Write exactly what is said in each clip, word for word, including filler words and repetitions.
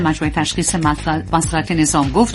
مجموعه تشخیص مسئلات نظام گفت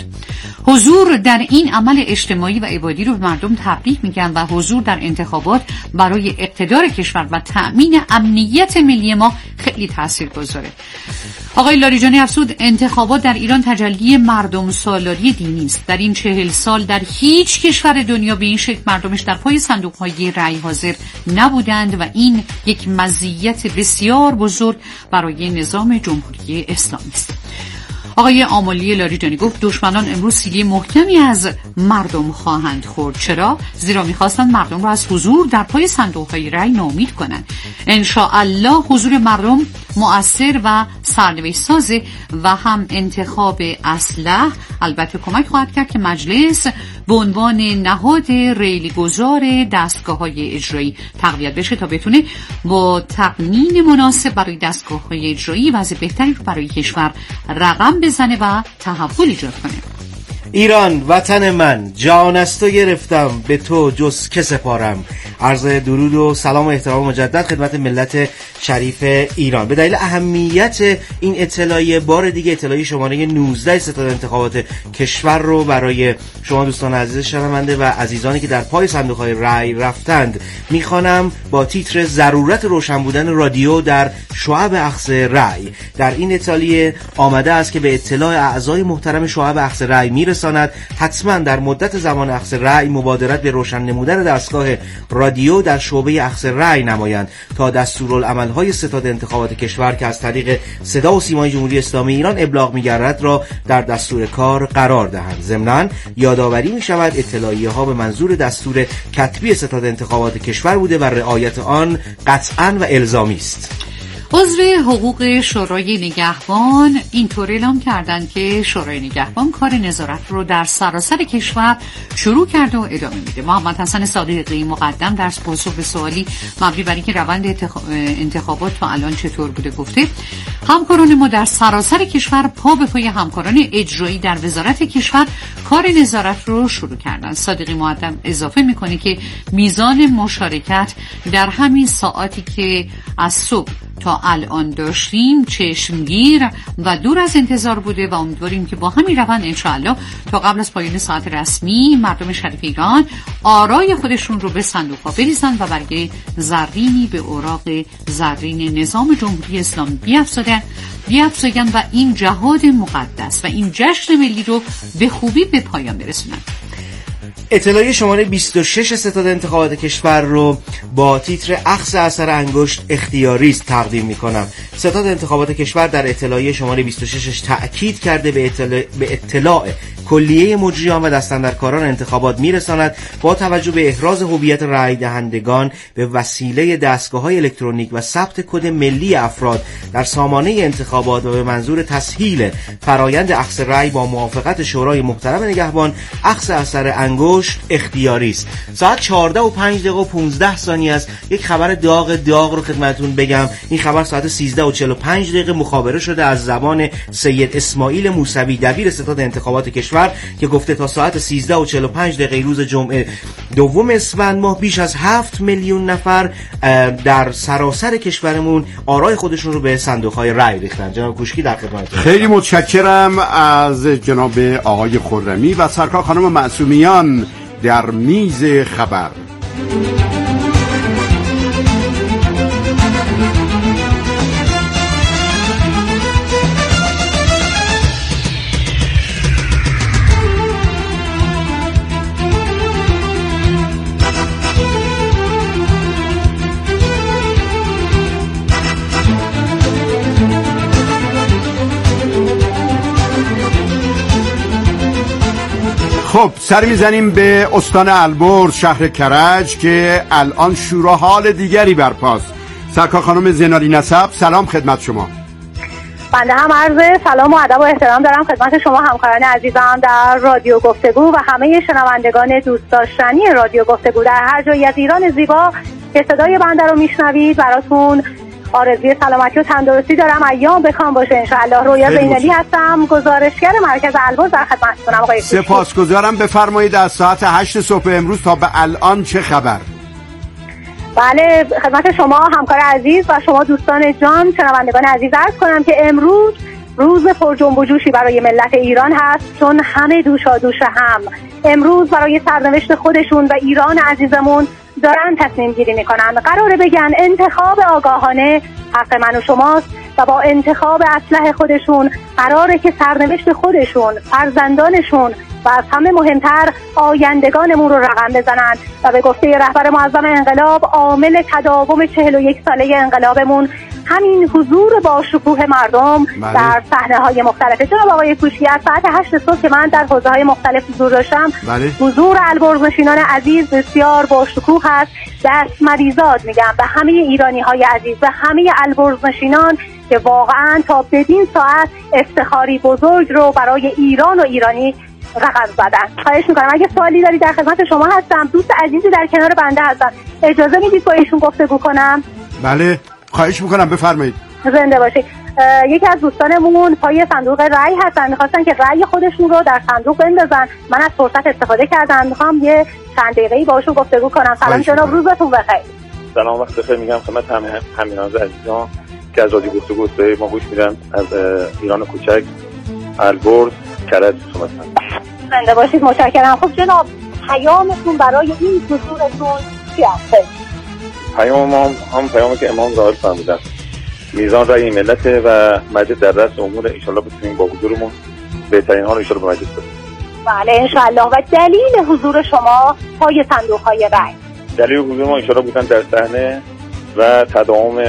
حضور در این عمل اجتماعی و عبادی رو به مردم تبریک میگن و حضور در انتخابات برای اقتدار کشور و تأمین امنیت ملی ما خیلی تاثیرگذاره. آقای لاریجانی افزود انتخابات در ایران تجلی مردم سالاری دینی است. در این چهل سال در هیچ کشور دنیا به این شکل مردمش در پای صندوق‌های رأی حاضر نبودند و این یک مزیت بسیار بزرگ برای نظام جمهوری اسلامی است. آقای آملی لاریجانی گفت دشمنان امروز سیلی محکمی از مردم خواهند خورد. چرا؟ زیرا می‌خواستند مردم را از حضور در پای صندوق‌های رأی ناامید کنند. ان شاء الله حضور مردم مؤثر و سرنوشت ساز و هم انتخاب اصلح البته کمک خواهد کرد که مجلس به عنوان نهاد ریلگذار دستگاه‌های اجرایی تقویت بشه تا بتونه با تقنین مناسب برای دستگاه‌های اجرایی وضع بهتری رو برای کشور رقم بزنه و تحول ایجاد کنه. ایران وطن من، جان از تو گرفتم به تو جز که سپارم. عرض درود و سلام و احترام مجدد خدمت ملت شریف ایران. به دلیل اهمیت این اطلاعیه بار دیگه اطلاعیه شماره نوزده ستاد انتخابات کشور رو برای شما دوستان عزیز شنونده و عزیزانی که در پای صندوق‌های رأی رفتند میخوانم با تیتر ضرورت روشن بودن رادیو در شعب اخذ رأی. در این اطلاعیه آمده است که به اطلاع اعضای محترم شعب اخذ رأی میرساند حتما در مدت زمان اخذ رأی مبادرت به روشن نمودن دستگاه رادیو در شعبه اخذ رأی نمایند تا دستورالعمل‌های ستاد انتخابات کشور که از طریق صدا و سیمای جمهوری اسلامی ایران ابلاغ می‌گردد را در دستور کار قرار دهند. ضمناً یادآوری می‌شود اطلاعیه‌ها به منظور دستور کتبی ستاد انتخابات کشور بوده و رعایت آن قطعاً و الزامی است. عضو حقوق شورای نگهبان اینطور اعلام کردند که شورای نگهبان کار نظارت رو در سراسر کشور شروع کرده و ادامه میده. محمد حسن صادقی مقدم در پاسخ به سوالی مبنی بر اینکه روند انتخابات تا الان چطور بوده گفته همکاران ما در سراسر کشور پا به پای همکاران اجرایی در وزارت کشور کار نظارت رو شروع کردن. صادقی مقدم اضافه میکنه که میزان مشارکت در همین ساعاتی که از صبح تا الان داشتیم چشمگیر و دور از انتظار بوده و امیدواریم که با همین روند انشاءالله تا قبل از پایان ساعت رسمی مردم شریف ایران آرای خودشون رو به صندوق‌ها بریزن و برگه زرینی به اوراق زرین نظام جمهوری اسلامی بیافزایند بیافزایند و این جهاد مقدس و این جشن ملی رو به خوبی به پایان برسونند. اطلاعیه شماره بیست و شش ستاد انتخابات کشور رو با تیتر اخذ اثر انگشت اختیاری است تقدیم می‌کنم. ستاد انتخابات کشور در اطلاعیه شماره بیست و شش تأکید کرده به اطلاع, به اطلاع کلیه مجریان و دستاندرکاران انتخابات میرساند با توجه به احراز هویت رای دهندگان به وسیله دستگاه‌های الکترونیک و ثبت کد ملی افراد در سامانه انتخابات و به منظور تسهیل فرایند اخذ رای با موافقت شورای محترم نگهبان اخذ اثر انگشت اختیاری است. ساعت چهارده و پنج دقیقه و پانزده ثانیه است. یک خبر داغ داغ رو خدمتتون بگم. این خبر ساعت سیزده و چهل و پنج دقیقه مخابره شده از زبان سید اسماعیل موسوی دبیر ستاد انتخابات کشور که گفته تا ساعت سیزده و چهل و پنج دقیقه روز جمعه دوم اسفند ماه بیش از هفت میلیون نفر در سراسر کشورمون آرای خودشون رو به صندوق‌های رأی ریختن. جناب کوشکی در خدمتتون. خیلی متشکرم از جناب آقای خرمی و سرکار خانم معصومیان در میز خبر. خب سر میزنیم به استان البرز شهر کرج که الان شورا حال دیگری برپاست. سرکار خانم زناری نسب سلام خدمت شما. بنده هم عرض سلام و ادب و احترام دارم خدمت شما همکاران عزیزم در رادیو گفتگو و همه شنوندگان دوست داشتنی رادیو گفتگو در هر جایی از ایران زیبا که صدای بنده رو میشنوید. براتون آرزوی سلامتی و تندرستی دارم. ایام بکام باشه انشاءالله. رویا زینالی هستم، گزارشگر مرکز البرز در خدمتتونم. آقای سپاسگزارم. بفرمایید از ساعت هشت صبح امروز تا به الان چه خبر؟ بله خدمت شما همکار عزیز و شما دوستان جان شنوندگان عزیز عرض کنم که امروز روز پر جنب و جوشی برای ملت ایران هست، چون همه دوشا دوش هم امروز برای سرنوشت خودشون و ایران عزیزمون دارن تصمیم گیری میکنن. قراره بگن انتخاب آگاهانه حق من و شماست و با انتخاب اسلحه خودشون قراره که سرنوشت خودشون، فرزندانشون و از همه مهمتر آیندگانمون رو رقم بزنن و به گفته رهبر معظم انقلاب عامل تداوم چهل و یک ساله انقلابمون همین حضور با شکوه مردم بله. در صحنه های مختلف. جناب آقای کوشکی، از ساعت هشت صبح که من در حوزه های مختلف حضور داشتم بله. حضور البرزنشینان عزیز بسیار با شکوه هست. دست مریزاد میگم به همه ایرانی های عزیز و همه البرزنشینان که واقعا تا بدین ساعت افتخاری بزرگ رو برای ایران و ایرانی رقم زدن. خواهش میکنم اگه سوالی داری در خدمت شما هستم. دوست عزیزی در کنار بنده هستن، اجازه میدید با ایشون گفتگو کنم؟ بله خواهش میکنم، بفرمایید. زنده باشید. یکی از دوستانمون پای صندوق رأی هستن، میخواستن که رأی خودشون رو در صندوق بندازن. من از فرصت استفاده کردم، میخوام یه چند دقیقه‌ای باهاشون گفتگو کنم. سلام جناب، روزتون بخیر. سلام، وقت بخیر میگم خدمت همه همینان عزیزان که از رادیو گفتگو به ما گوش میدن از ایران کوچک، البرز، کرج صحبت می‌کنم. زنده باشید، متشکرم. خب جناب، پیامتون برای این حضورتون چی هست؟ پیام ما هم پیامی که امام ظاهر فرمودن، میزان رأی ملت و مجلس در رأس امور، ان شاءالله بتونیم با حضورمون بهترین ها رو ان شاءالله به مجلس برسونیم. بله ان شاءالله. و دلیل حضور شما پای صندوق‌های رأی؟ دلیل حضور ما ان شاءالله بودن در صحنه و تداوم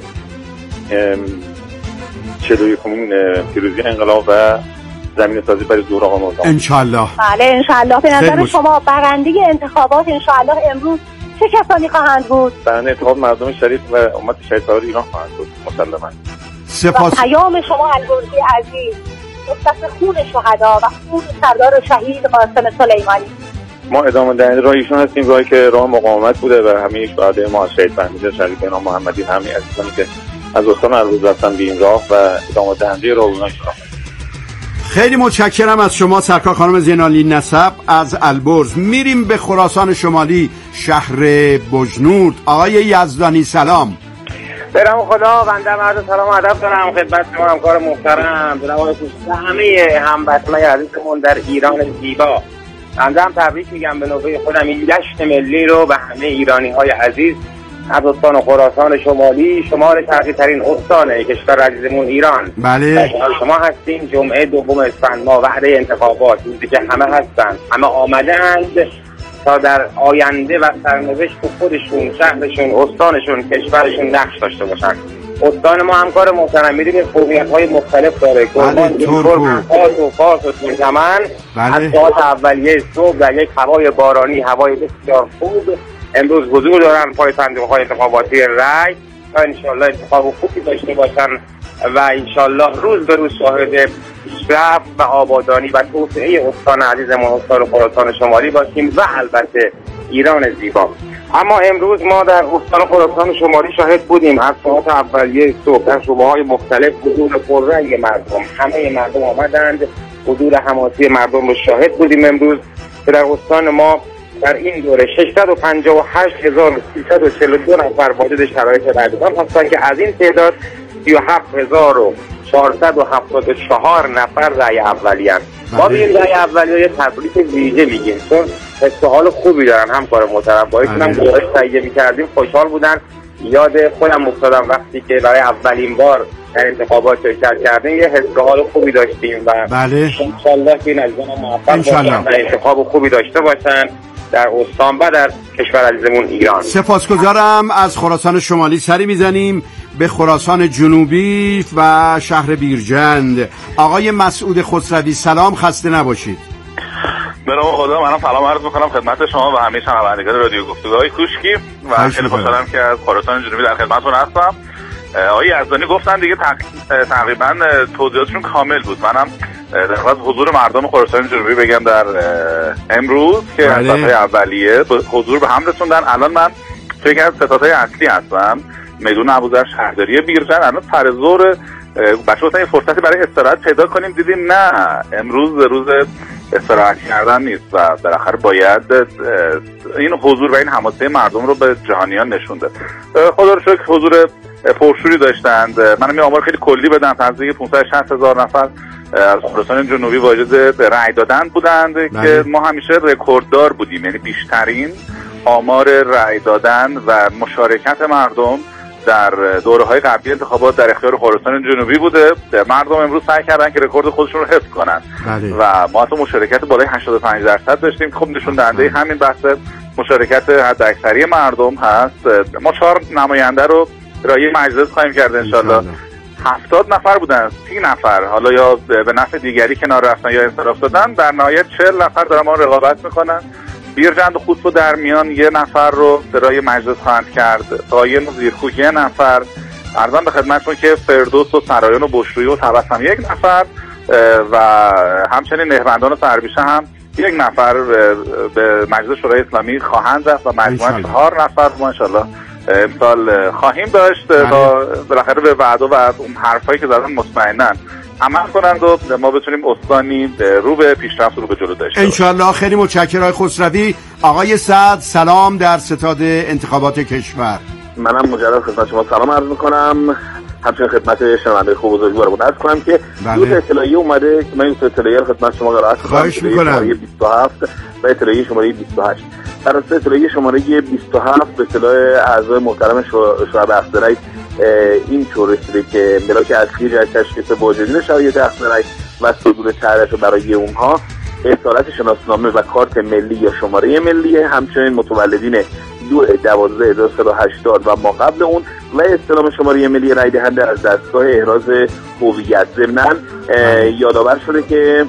چهل و یکمین پیروزی انقلاب و زمین سازی برای ظهور آقا مرتضی ان شاءالله. بله ان شاءالله. به نظر شما برنده انتخابات ان شاءالله امروز چه کسانی خواهند بود؟ برنده انتخاب مردم شریف و امت شهیدان ایران خواهند بود مسلماً. سپاس. و پیام شما البرزی عزیز مختص خون شهدا و خون سردار شهید قاسم سلیمانی. ما ادامه دهنده راه ایشون هستیم، راهی که راه مقاومت بوده و همه شهدای ما از شهید فهمیده شریف امام محمدی، همه عزیزانی که از استان البرز رفتن به این راه و ادامه دهنده راه اونها شدن. خیلی متشکرم از شما سرکار خانم زینالی نسب از البرز. میریم به خراسان شمالی، شهر بجنورد. آقای یزدانی سلام. برام خدا، بنده مرد سلام و ادب دارم خدمت شما همکار محترم جناب آقای کوشکی، همه هموطنان عزیزمون در ایران زیبا. بنده هم تبریک میگم به نوبه خودم این جشن ملی رو به همه ایرانی های عزیز از استان خراسان شمالی، شمال شرقی ترین استان کشور عزیزمون ایران. بله. شما هستین جمعه دوم اسفند ماه وعده انتخابات، روزی که همه هستن، همه آمدند تا در آینده و سرنوشت خودشون، شهرشون، استانشون، کشورشون نقش داشته باشن. استان ما همکار محترم میریم قومیت‌های مختلف داره، بله، ترک، خاص و فارس و ترکمن. بله. از ساعت اولیه صبح در یک هوای بارانی، هوای بسیار خوب امروز حضور دارن پای صندوق‌های انتخاباتی رای تا انشالله انتخاب خوبی داشته باشن و انشالله روز به روز شاهد پیشرفت و آبادانی و توسعه استان عزیزمون استان خراسان شمالی باشیم و البته ایران زیبا. اما امروز ما در استان خراسان شمالی شاهد بودیم از ساعت اولیه صبح در شعبه‌های مختلف حضور پررنگ مردم، همه مردم آمدند، حضور حماسی مردم رو شاهد بودیم امروز که در استان ما در این دوره ششصد و پنجاه و هشت هزار و سیصد و چهل و دو نفر واجد شرایط رایگان هستند که از این تعداد سی و هفت هزار و چهارصد و هفتاد و چهار نفر رای اولیه هستند. ما به این رای اولیه تبریک ویژه میگیم چون حس و حال خوبی دارن همکار محترم. با ایشون گزارش تهیه می‌کردیم، خوشحال بودن. یاد خودم افتادم وقتی که برای اولین بار در انتخابات شرکت کردیم، یه حس و حال خوبی داشتیم و بله انشالله که این عزیزان موفق باشن و انتخاب خوبی داشته باشن در استان و در کشور عزیزمون ایران. سپاسگزارم. از خراسان شمالی سری میزنیم به خراسان جنوبی و شهر بیرجند. آقای مسعود خسروی سلام، خسته نباشید. برام خدا، منم سلام عرض میکنم خدمت شما و همه شنوندگان رادیو گفتگوهای کوشکی و خیلی خوشحالم که از خراسان جنوبی در خدمتتون هستم. آقای یزدانی گفتن دیگه تقریبا توضیحاتشون کامل بود. منم در واقع حضور مردم خراسان جنوبی بگم در امروز که از صفحه اولیه حضور به هم رسوندن. الان من توی یکی از ستادهای اصلی هستم، میدون ابوذر شهرداری بیرجند. الان سر ظهر بچه‌ها گفتن یه فرصتی برای استراحت پیدا کنیم، دیدیم نه، امروز روز استراحت کردن نیست و بالاخره باید این حضور و این حماسه مردم رو به جهانیان نشون ده. خدا رو شکر حضور پرشوری داشتند. منم یه آمار خیلی کلی بدم، نزدیک پانصد و شصت هزار نفر از خراسان جنوبی واجد رأی دادن بودند که ما همیشه رکورددار بودیم، یعنی بیشترین آمار رأی دادن و مشارکت مردم در دوره‌های قبلی انتخابات در اختیار خراسان جنوبی بوده. مردم امروز سعی کردن که رکورد خودشون رو حفظ کنن بله. و ما تو مشارکت بالای هشتاد و پنج درصد داشتیم. خب نشون دهنده همین بحث مشارکت حداکثری مردم هست. ما چهار نماینده رو رای مجلس خواهیم کرد انشالله. هفتاد نفر بودن، سی نفر حالا یا به نفع دیگری کنار رفتن یا انصراف دادن، در نهایت چهل نفر دارن ما رقابت میکنن. بیرجند و خود و در میان یه نفر رو برای مجلس خواهند کرد، قایم و زیرکوه یه نفر، عرضم به خدمتتون که فردوس و سرایان و بشرویی و تبسم یک نفر و همچنین مهربندان و سربیشه هم یک نفر به مجلس شورای اسلامی خواهند رفت و مجموعاً چهار نفر ما انشالله امسال خواهیم داشت تا بالاخره به وعده و اون حرفایی که زدن مطمئناً عمل کنند و ما بتونیم استانی رو به پیشرفت رو به جلو داشته باشیم انشالله. خیلی متشکرم آقای خسروی. آقای سعد سلام در ستاد انتخابات کشور. منم مجدد خدمت شما سلام عرض میکنم، همچنین خدمت شنونده خوب بزرگوارمون عرض کنم که دو تا اطلاعیه اومده که من این اطلاعیه رو خدمت شما قرائت کنم. خواهش میکنم. بیست و هفت و اطلاعیه شماره بیست و هشت. در اساس اطلاعیه شماره بیست و هفت به اطلاع اعضای محترم شورای اخذ رأی این طور رسیده که ملاک اخیر از تشخیص واجدین شرایط اخذ رأی و صدور طرح برای اونها اصالت شناسنامه و کارت ملی یا شماره ملی، همچنین متولدین دو دوازده هزار و سیصد و هشتاد و ما قبل اون و استلام شماره ملی رای دهنده از دستگاه احراز هویت. ضمناً یادآور شده که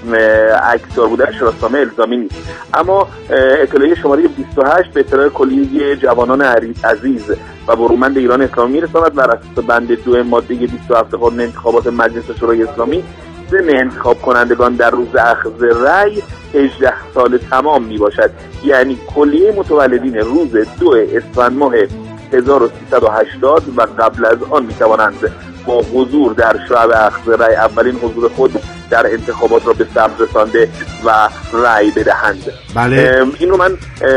عکسدار بودن شناسنامه الزامی نیست، اما اطلاعیه شماره بیست و هشت به اطلاع کلیه جوانان عزیز و برومند ایران اسلامی میرساند. بر اساس بند دو ماده بیست و هفت قانون انتخابات مجلس شورای اسلامی سن انتخاب کنندگان در روز اخذ رأی هجده سال تمام می باشد، یعنی کلیه متولدین روز دو اسفند ماه هزار و سیصد و هشتاد و قبل از آن می توانند با حضور در شب اخذ رأی اولین حضور خود در انتخابات را به ثبت رسانده و رأی بدهند. بله. این رو من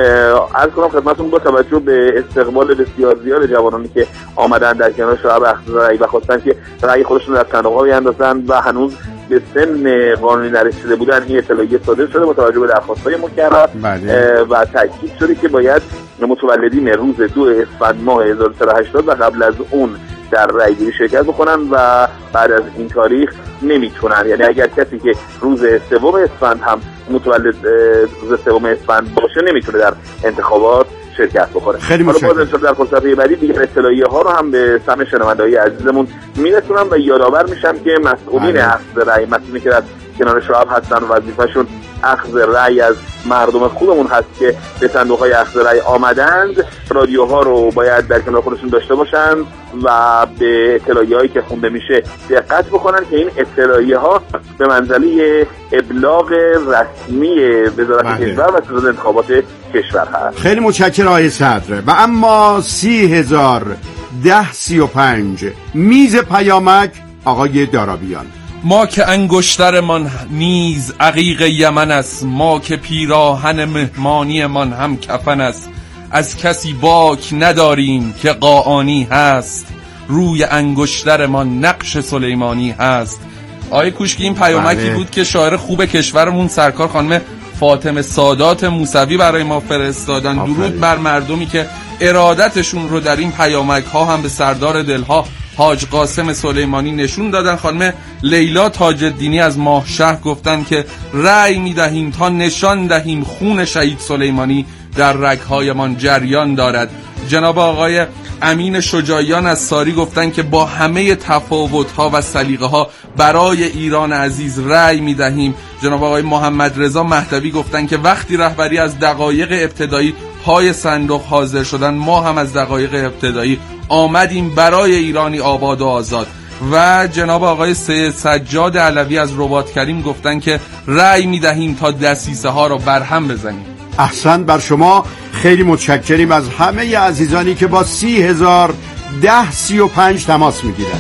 عرض کنم خدمتتون با توجه به استقبال بسیار زیاد جوانانی که آمدن در کنار شب اخذ رأی و خواستن که رأی خودشون در صندوق‌ها بیاندازند و هنوز به سن قانونی نرسیده بودن، این اطلاعیه صادر شده با توجه به درخواست‌های مکرر. بله. و تاکید شده که باید متولدین روز دو اسفند ماه هزار و سیصد و هشتاد و قبل از اون در رأیگیری شرکت بکنن و بعد از این تاریخ نمیتونن، یعنی اگر کسی که روز سوم اسفند هم متولد روز سوم اسفند باشه نمیتونه در انتخابات شرکت بکنه. خیلی متشکرم. حالا باز در فرصت بعدی دیگر اطلاعیه ها رو هم به سمع شنونده‌های عزیزمون میرسونم و یادآور میشم که مسئولین اخذ رأی، مسئولینی که در کنار شعب هستن و وظیفه‌شون اخذ رأی از مردم خوبمون هست که به صندوق‌های اخذ رأی آمدند، رادیوها رو باید در کنار خودشون داشته باشن و به اطلاعیه‌هایی که خونده میشه دقت بکنن که این اطلاعیه‌ها به منزله ابلاغ رسمی وزارت کشور و ستاد انتخابات کشور هست. خیلی متشکرم آقای صدر. و اما سی هزار ده سی و پنج میز پیامک آقای دارابیان. ما که انگشترمان نیز عقیق یمن است، ما که پیراهن مهمانیمان هم کفن است، از کسی باک نداریم که قاآنی هست، روی انگشترمان نقش سلیمانی هست. آقای کوشکی این پیامکی بله. بود که شاعر خوب کشورمون سرکار خانم فاطمه سادات موسوی برای ما فرستادن. درود بر مردمی که ارادتشون رو در این پیامک ها هم به سردار دلها حاج قاسم سلیمانی نشون دادن. خانم لیلا تاج الدینی از ماهشهر گفتن که رأی میدهیم تا نشان دهیم خون شهید سلیمانی در رگ‌هایمان جریان دارد. جناب آقای امین شجاعیان از ساری گفتن که با همه تفاوت‌ها و سلیقه‌ها برای ایران عزیز رأی می‌دهیم. جناب آقای محمد رضا مهدوی گفتن که وقتی رهبری از دقایق ابتدایی پای صندوق حاضر شدن، ما هم از دقایق ابتدایی آمدیم برای ایرانی آباد و آزاد. و جناب آقای سید سجاد علوی از رباط کریم گفتن که رأی می‌دهیم تا دسیسه ها رو برهم بزنیم. احسن بر شما. خیلی متشکریم از همه عزیزانی که با سی هزار ده سی و پنج تماس میگیرن.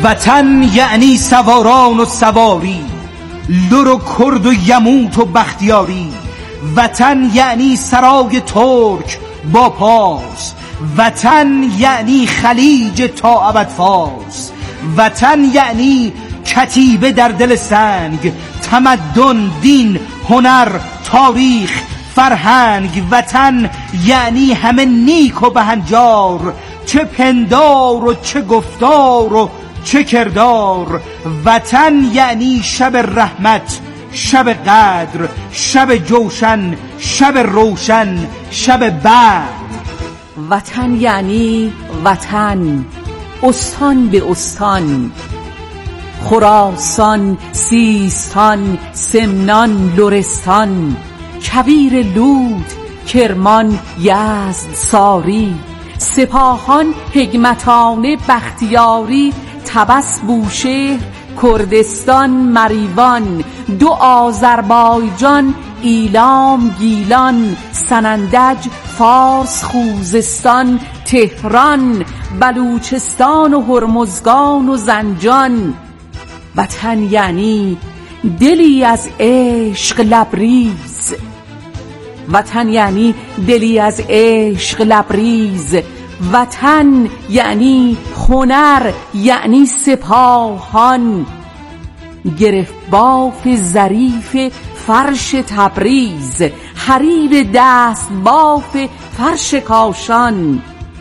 وطن یعنی سواران و سواری، لر و کرد و یموت و بختیاری. وطن یعنی سرای ترک با پاس، وطن یعنی خلیج تا ابد فارس. وطن یعنی کتیبه در دل سنگ، تمدن، دین، هنر، تاریخ، فرهنگ. وطن یعنی همه نیک و بهنجار، چه پندار و چه گفتار و چه کردار. وطن یعنی شب رحمت، شب قدر، شب جوشن، شب روشن، شب بعد. وطن یعنی وطن، استان به استان، خراسان، سیستان، سمنان، لرستان، کویر، لود، کرمان، یزد، ساری، سپاهان، حکمتانه، بختیاری، طبس، بوشهر، کردستان، مریوان، دو آذربایجان، ایلام، گیلان، سنندج، فارس، خوزستان، تهران، بلوچستان و هرمزگان و زنجان. وطن یعنی دلی از عشق لبریز، وطن یعنی دلی از عشق لبریز. وطن یعنی هنر، یعنی سپاهان، گرفت باف ظریف فرش تبریز، حریر دست باف فرش کاشان.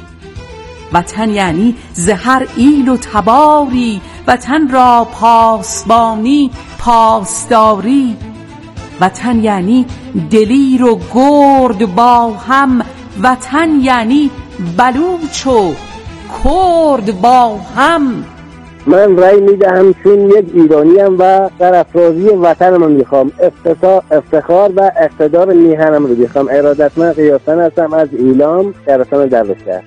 وطن یعنی زهر ایل و تباری، وطن را پاسبانی، پاسداری. وطن یعنی دلیر و گرد با هم، وطن یعنی بلوچ و کرد با هم. من رأی میدهم چون یک ایرانیم و سرافرازی وطنم میخوام، افتخار, افتخار و اقتدار میهنم رو میخوام. ارادتمند قیاسن هستم از ایلام، شهرستان دروشهر.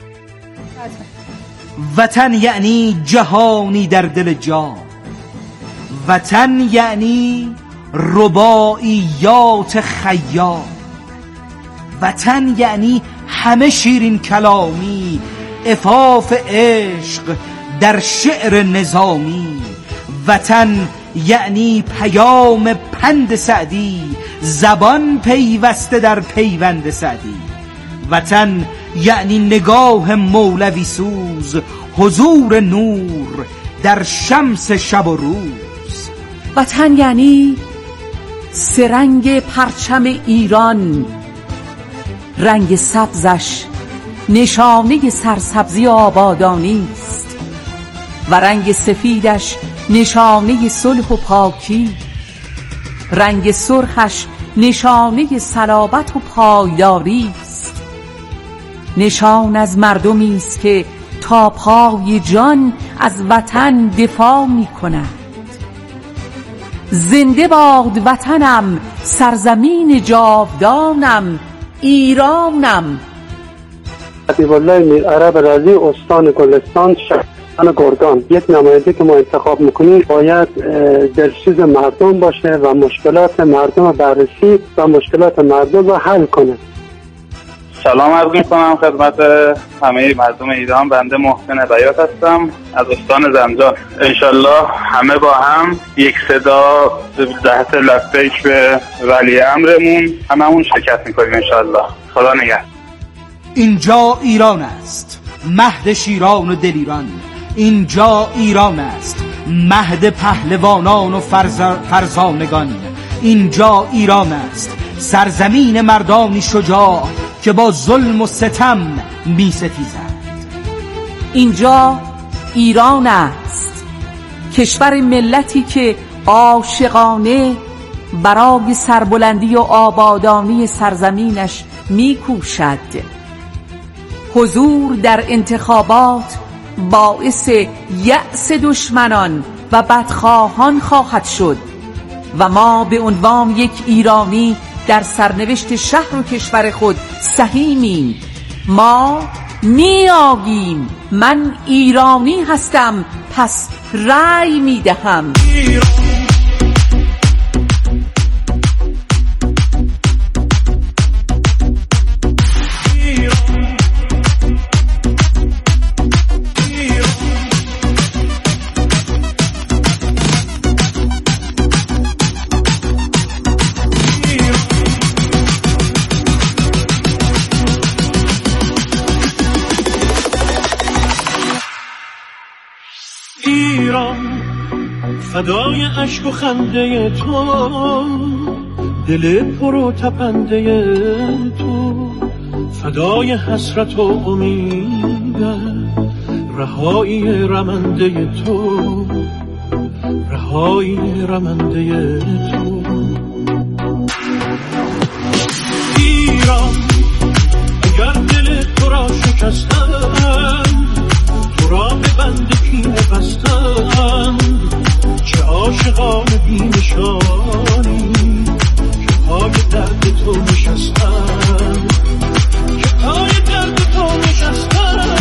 وطن یعنی جهانی در دل جان، وطن یعنی رباعیات خیام. وطن یعنی همه شیرین کلامی، عفاف عشق در شعر نظامی. وطن یعنی پیام پند سعدی، زبان پیوسته در پیوند سعدی. وطن یعنی نگاه مولوی سوز، حضور نور در شمس شب و روز. وطن یعنی سرنگ پرچم ایران، رنگ سبزش نشانه سرسبزی آبادانی است و رنگ سفیدش نشانه صلح و پاکی، رنگ سرخش نشانه صلابت و پایداری است. نشان از مردمی است که تا پای جان از وطن دفاع می کند. زنده باد وطنم، سرزمین جاودانم، ایرانم. حبیب الله میر عرب رازی، استان گلستان، شهرستان گرگان. یک نماینده که ما انتخاب میکنیم باید دلسوز مردم باشه و مشکلات مردم بررسی و مشکلات مردم رو حل کنه. سلام عرض میکنم خدمت همه مردم ایران. بنده محسن بیات هستم از استان زنجان. انشالله همه با هم یک صدا جهت لبیک به ولی امرمون هممون شرکت میکنیم انشالله. خدا نگهدار. اینجا ایران است، مهد شیران و دلیران. اینجا ایران است، مهد پهلوانان و فرز... فرزانگان. اینجا ایران است، سرزمین مردانی شجاع که با ظلم و ستم می ستیزند. اینجا ایران است، کشور ملتی که عاشقانه برای سربلندی و آبادانی سرزمینش می کوشد. حضور در انتخابات باعث یأس دشمنان و بدخواهان خواهد شد و ما به عنوان یک ایرانی در سرنوشت شهر و کشور خود سهیمیم. ما می آگیم. من ایرانی هستم، پس رأی می دهم. فدای عشق و خنده تو، دل پر و تپنده تو، فدای حسرت و امیدم، رهایی رمنده تو، رهایی رمنده تو. ایران اگر دل تو را شکستم، تو را به بند کینه بستم، چه عاشقان بی نشانی که پای درد تو نشستم، که پای درد تو نشستم.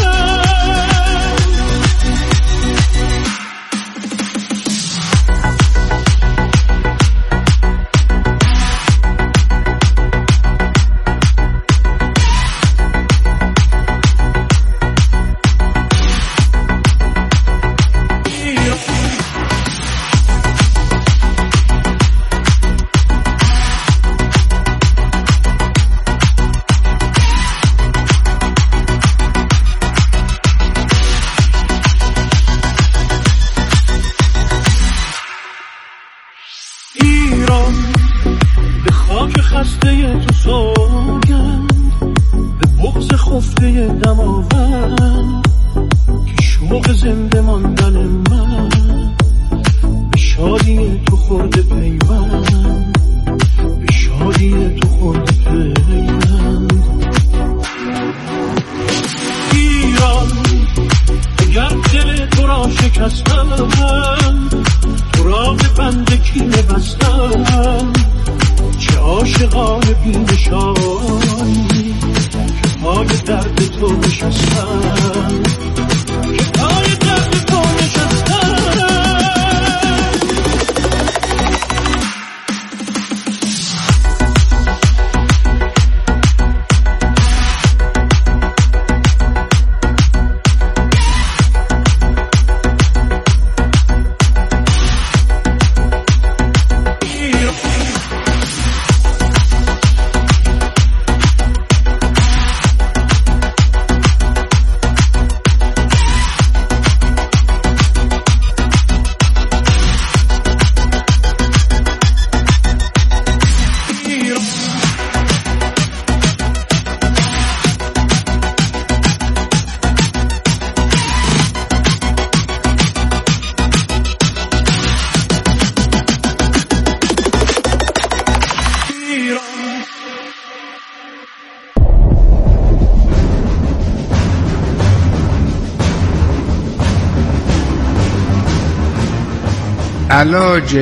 علاج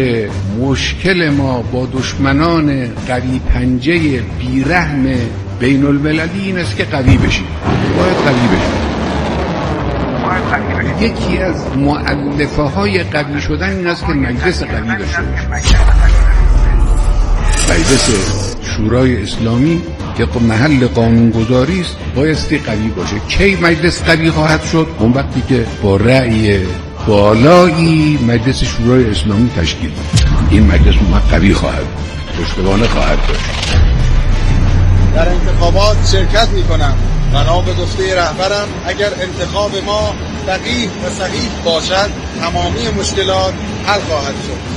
مشکل ما با دشمنان قوی پنجه بیرحم بین المللی این است که قوی بشیم. باید قوی بشیم. یکی از مؤلفه های قوی شدن این است که مجلس قوی داشته باشیم. مجلس شورای اسلامی که محل قانونگذاری است بایستی قوی باشه. کی مجلس قوی خواهد شد؟ اون وقتی که با رأی بالایی مجلس شورای اسلامی تشکیل این مجلس قوی خواهد پشتوانه خواهد داشت. در انتخابات شرکت میکنم. بنا به گفته رهبرم اگر انتخاب ما دقیق و صحیح باشد تمامی مشکلات حل خواهد شد.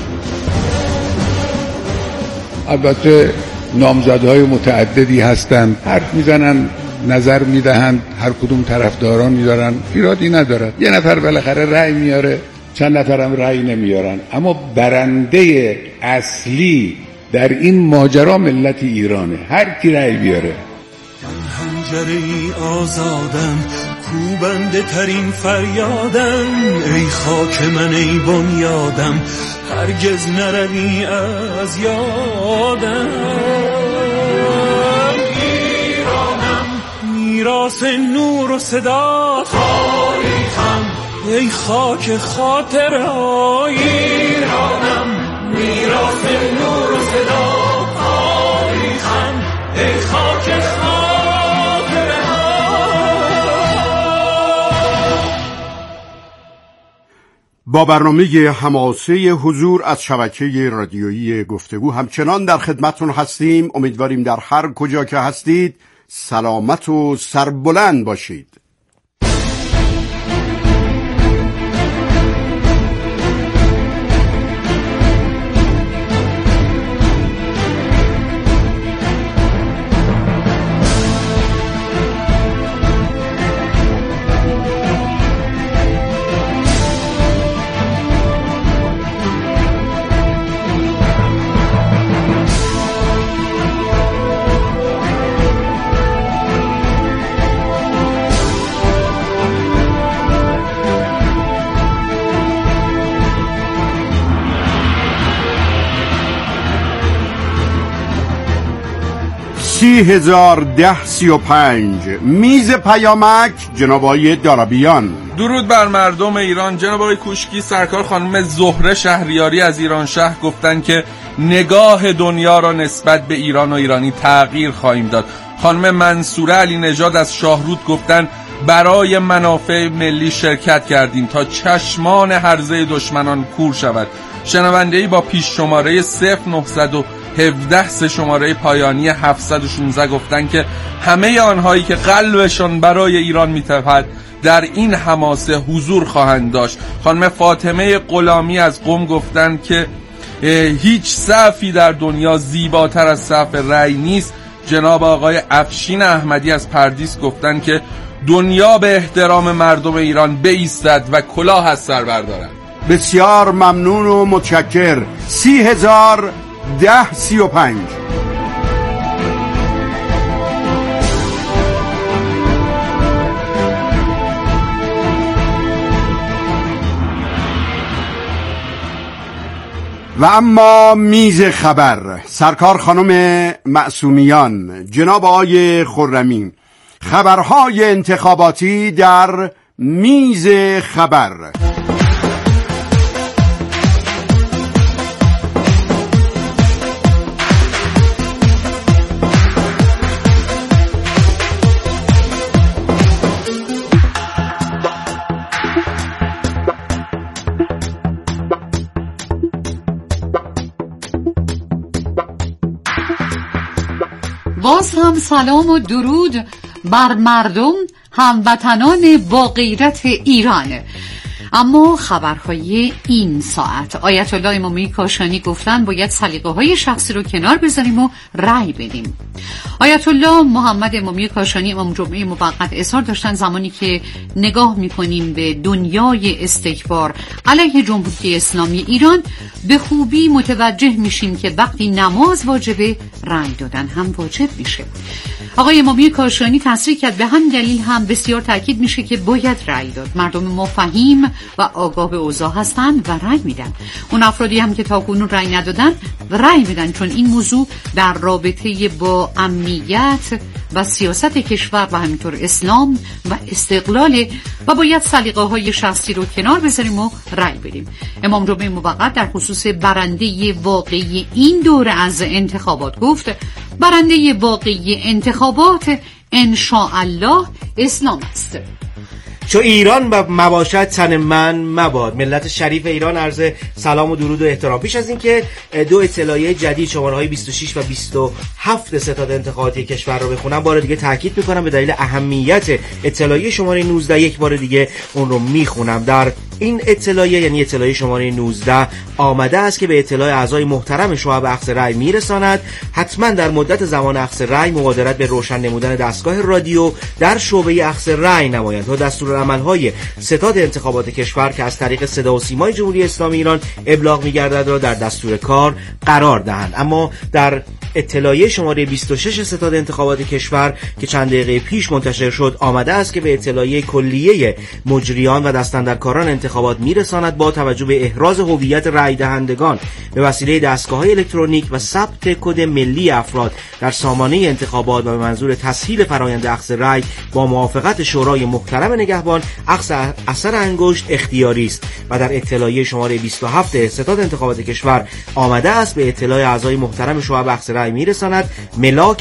البته نامزدهای متعددی هستند، حرف میزنن، نظر میدهند، هر کدوم طرفداران میدارن، ایرادی ندارد. یه نفر بالاخره رأی میاره، چند نفرم رأی نمیارن، اما برنده اصلی در این ماجرا ملت ایرانه. هر کی رأی بیاره. حنجره آزادم کوبنده ترین فریادم، ای خاک من ای بنیادم هرگز نروی از یادم. ایرانم میراث نور و صدا تاریخم، ای خاک خاطرهای ایرانم میراث نور و صدا تاریخم، ای خاک خاطرهای. با برنامه حماسه حضور از شبکه رادیویی گفتگو همچنان در خدمتتون هستیم. امیدواریم در هر کجا که هستید سلامت و سربلند باشید. سی هزار ده سی و پنج. میز پیامک جناب آقای دارابیان. درود بر مردم ایران. جناب آقای کوشکی، سرکار خانم زهره شهریاری از ایران شهر گفتن که نگاه دنیا را نسبت به ایران و ایرانی تغییر خواهیم داد. خانم منصوره علی نژاد از شاهرود گفتن برای منافع ملی شرکت کردیم تا چشمان هرزه دشمنان کور شود. شنونده‌ای با پیش شماره صفر نه یک هفت سه شماره پایانی هفتصد و شانزده گفتن که همه آنهایی که قلبشان برای ایران میتپد در این حماسه حضور خواهند داشت. خانم فاطمه غلامی از قم گفتن که هیچ صفی در دنیا زیباتر از صف رأی نیست. جناب آقای افشین احمدی از پردیس گفتن که دنیا به احترام مردم ایران بایستد و کلاه از سر بردارد. بسیار ممنون و متشکر. سی هزار ده سی و پنج. و اما میز خبر، سرکار خانم معصومیان، جناب آقای خرمی، خبرهای انتخاباتی در میز خبر. باز هم سلام و درود بر مردم هموطنان با غیرت ایران. اما خبرهای این ساعت، آیت الله امامی کاشانی گفتن باید سلیقه های شخصی رو کنار بذاریم و رأی بدیم. آیت الله محمد امامی کاشانی امام جمعه موقت اظهار داشتن زمانی که نگاه میکنیم به دنیای استکبار علیه جمهوری اسلامی ایران به خوبی متوجه میشیم که وقتی نماز واجبه رأی دادن هم واجب میشه. آقای امامی کاشانی تصریح کرد به همین دلیل هم بسیار تاکید میشه که باید رأی داد. مردم ما فهیم و آگاه به اوضاع هستند و رأی میدن. اون افرادی هم که تاکنون رأی ندادن رأی میدن، چون این موضوع در رابطه با امنیت و سیاست کشور و همینطور اسلام و استقلال و باید سلیقه های شخصی رو کنار بذاریم و رأی بدیم. امام جمعه موقت در خصوص برنده واقعی این دوره از انتخابات گفت برنده واقعی انتخابات انشاءالله اسلام است. چو ایران و مباشد تن من مباد. ملت شریف ایران عرض سلام و درود و احترام. پیش از اینکه دو اطلاعیه جدید شماره های بیست و شش و بیست و هفت ستاد انتخاباتی کشور رو بخونم، بار دیگه تاکید میکنم به دلیل اهمیت اطلاعیه شماره نوزده یک بار دیگه اون رو میخونم. در این اطلاعیه، یعنی اطلاعیه شماره نوزده، آمده است که به اطلاع اعضای محترم شعب اخذ رأی میرساند حتما در مدت زمان اخذ رأی مبادرت به روشن نمودن دستگاه رادیو در شعبه اخذ رأی نمایند تا دستورالعمل‌های ستاد انتخابات کشور که از طریق صدا و سیمای جمهوری اسلامی ایران ابلاغ می‌گردد را در دستور کار قرار دهند. اما در اطلاعیه شماره بیست و شش ستاد انتخابات کشور که چند دقیقه پیش منتشر شد آمده است که به اطلاعیه کلیه مجریان و دستاندرکاران انتخابات میرساند با توجه به احراز هویت رای دهندگان به وسیله دستگاه‌های الکترونیک و ثبت کد ملی افراد در سامانه انتخابات و به منظور تسهیل فرآیند اخذ رای با موافقت شورای محترم نگهبان اخذ اثر انگشت اختیاری است. و در اطلاعیه شماره بیست و هفت ستاد انتخابات کشور آمده است به اطلاع اعضای محترم شعب اخذ رای میرساند ملاک